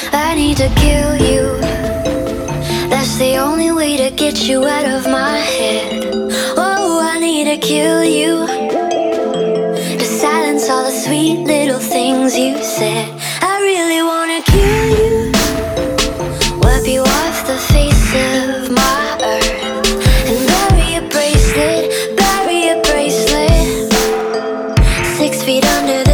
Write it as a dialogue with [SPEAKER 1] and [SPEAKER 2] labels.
[SPEAKER 1] I need to kill you. That's the only way to get you out of my head. Oh, I need to kill you, to silence all the sweet little things you said. I really wanna kill you, wipe you off the face of my earth, and bury a bracelet, 6 feet under the